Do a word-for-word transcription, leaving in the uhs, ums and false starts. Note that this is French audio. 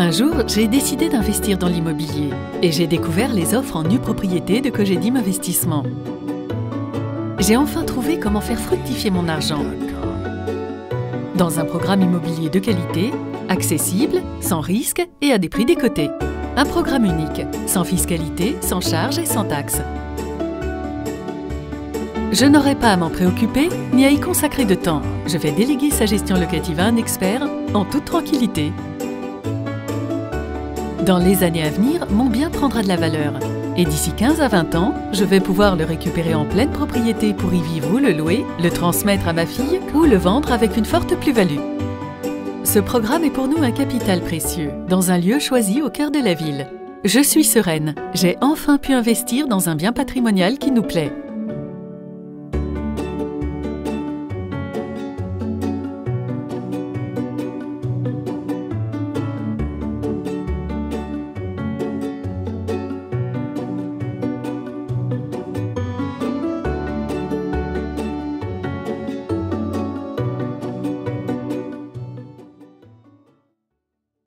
Un jour, j'ai décidé d'investir dans l'immobilier et j'ai découvert les offres en nue propriété de Cogedim Investissement. J'ai enfin trouvé comment faire fructifier mon argent. Dans un programme immobilier de qualité, accessible, sans risque et à des prix décotés. Un programme unique, sans fiscalité, sans charges et sans taxes. Je n'aurai pas à m'en préoccuper ni à y consacrer de temps. Je vais déléguer sa gestion locative à un expert en toute tranquillité. Dans les années à venir, mon bien prendra de la valeur. Et d'ici quinze à vingt ans, je vais pouvoir le récupérer en pleine propriété pour y vivre ou le louer, le transmettre à ma fille ou le vendre avec une forte plus-value. Ce programme est pour nous un capital précieux, dans un lieu choisi au cœur de la ville. Je suis sereine, j'ai enfin pu investir dans un bien patrimonial qui nous plaît.